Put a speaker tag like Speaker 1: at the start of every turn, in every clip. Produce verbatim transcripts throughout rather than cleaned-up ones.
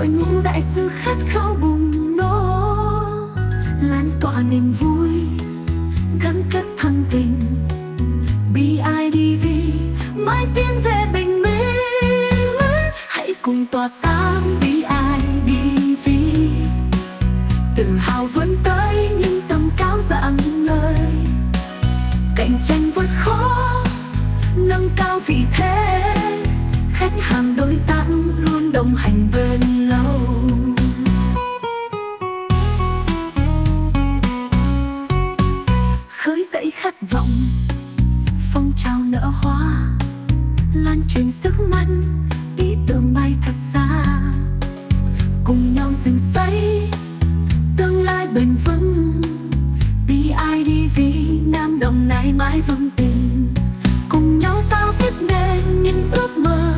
Speaker 1: đội ngũ đại sứ khát khao bùng nổ, lan tỏa niềm vui gắn kết thân tình. bê i đê vê mãi tiến về bình minh, hãy cùng tỏa sáng bê i đê vê, tự hào vươn tới những tầm cao rạng ngời, cạnh tranh vượt khó nâng cao vị thế, khách hàng đối tác luôn đồng hành bền lâu. Khơi dậy khát vọng, phong trào nở hoa, lan truyền sức mạnh, ý tưởng bay thật xa, cùng nhau dựng xây tương lai bền vững. bê i đê vê Nam Đồng Nai mãi vững tin, cùng nhau ta viết nên những ước mơ.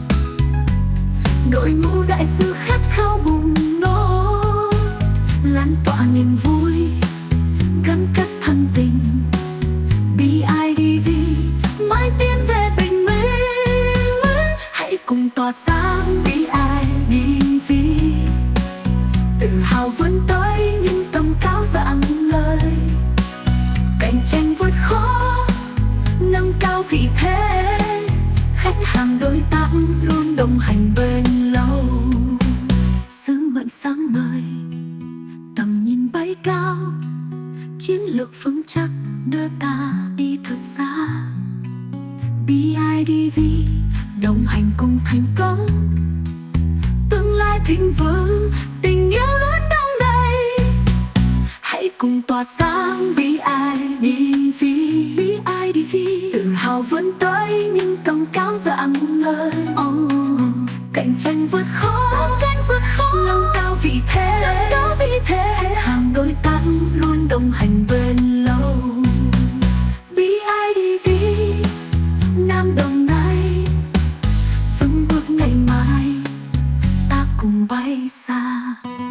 Speaker 1: Đội ngũ đại sứ khát khao bùng nổ, lan tỏa niềm vui gắn kết thân tình. bê i đê vê mãi tiến về bình minh, hãy cùng tỏa sáng bê i đê vê, tự hào vươn tới những tầm cao rạng ngời, cạnh tranh vượt khó nâng cao vị thế, khách hàng đối tác luôn đồng hành bền lâu. Sứ mệnh sáng ngời, tầm nhìn bay cao, chiến lược vững chắc đưa ta đi thật xa. bê i đê vê đồng hành cùng thành công, tương lai thịnh vượng, tình yêu luôn đong đầy. Hãy cùng tỏa sáng bê i đê vê, bê i đê vê tự hào vươn tới những tầm cao rạng ngời. Oh, cạnh tranh vượt khó, cạnh tranh vượt khó nâng cao vị thế, nâng cao vị thế, khách hàng đối tác luôn đồng hành bền lâu. bê i đê vê Nam Đồng Nai vững bước ngày mai, ta cùng bay xa.